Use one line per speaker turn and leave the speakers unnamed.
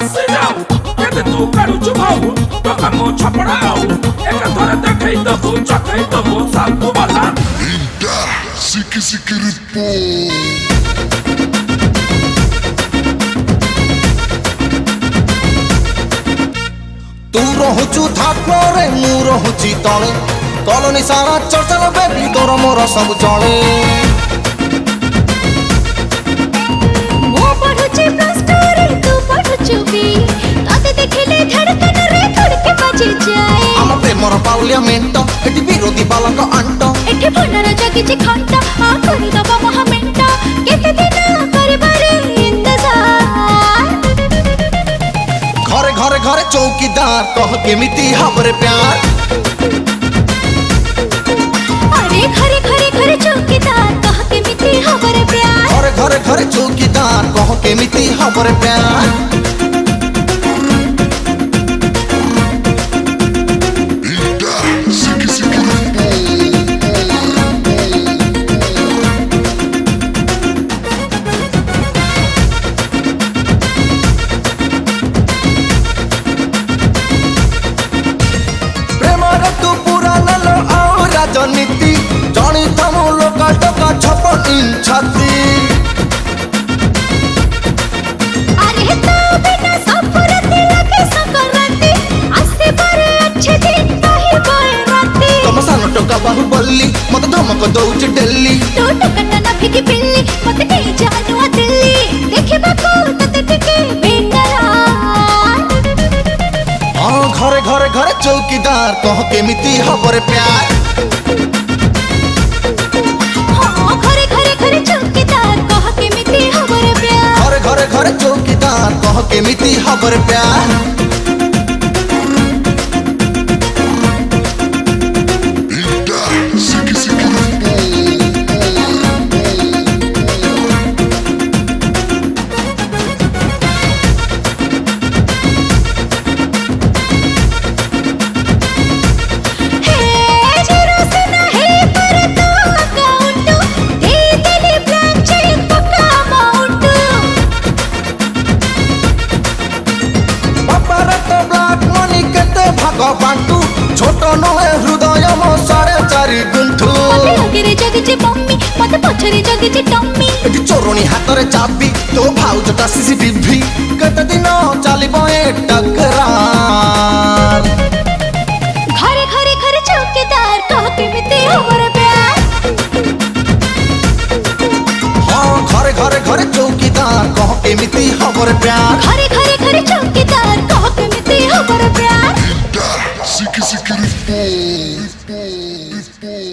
बसी जाऊ केते तू काढुछु भाऊ तो काम छपड़ाऊ एक थोड़े देखै दबु चखै दबु साधु वाला
इंटा सिकी सिकी रिपो
तू रहुचु थाप्लोरे मु रहुची तले कॉलोनी सारा चर्चल बेबी तोर मोर सब चले
मो पढुची प्लस्टोरी तू पढुचु बी ताते देखले धड़कन रे धड़के बजी जाए
आम प्रेमर पार्लियामेंट एटी विरोधी बालक अंट
एठी भंडार जगिची खंटा आ करी दबा महामेंट केते दिन करबारे इंतजार
घरे घरे घरे चौकीदार कह केमिति हमरे प्यार
अरे घरे घरे घरे चौकीदार कह केमिति हमरे प्यार
घरे घरे घरे चौकीदार कह केमिति हमरे प्यार
इंटा सिकी सिकी रिपो
प्रेमर तू पूरा नलो आओ राजनीति जानी तमु लोकल टका 56 इंच छाती
अरे तो बिना सफरती लगे सकरती आसे बारे अच्छे दिन कहीं बोए राती
तम सान टका बाहुबली मत धमक दउच दिल्ली
तो टकन न फिकी बिल्ली मत कहीं जानू दिल्ली देखे बाको तते टिके बेकरार
घरे घरे घरे चौकीदार कह केमिति हमरे प्यार
हाँ घरे घरे घरे चौकीदार कह केमिति हमरे प्यार
घरे घरे घरे चौकीदार कह केमिति हमरे प्यार
इंटा सिकी सिकी रिपो
हे जीरो से नहीं पर तो अकाउंट दे देली ब्लैंक चेक पक्का अमाउंट
बापार तो ब्लैक मनी केते भाग बांटू छोट नहे हृदय मो 4.5 गुंठू
मते अगरे जगिचे मम्मी मते पछरे जगिचे टम्मी
एटी चोरणी हाथ रे चाबी तो भाउजटा सीसीटीवी केते